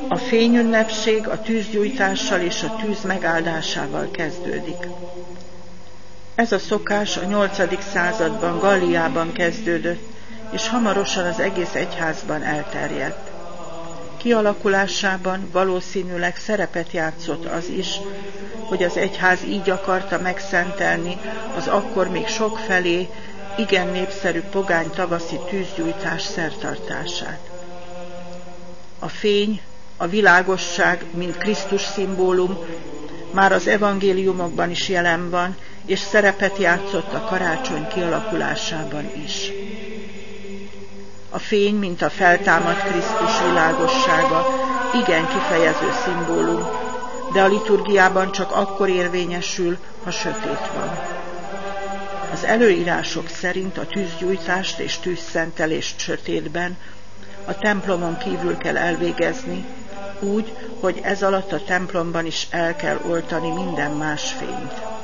A fényünnepség a tűzgyújtással és a tűz megáldásával kezdődik. Ez a szokás a 8. században Galliában kezdődött, és hamarosan az egész egyházban elterjedt. Kialakulásában valószínűleg szerepet játszott az is, hogy az egyház így akarta megszentelni az akkor még sokfelé igen népszerű pogány tavaszi tűzgyújtás szertartását. A fény, a világosság, mint Krisztus szimbólum, már az evangéliumokban is jelen van, és szerepet játszott a karácsony kialakulásában is. A fény, mint a feltámadt Krisztus világossága, igen kifejező szimbólum, de a liturgiában csak akkor érvényesül, ha sötét van. Az előírások szerint a tűzgyújtást és tűzszentelést sötétben, a templomon kívül kell elvégezni, úgy, hogy ez alatt a templomban is el kell oltani minden más fényt.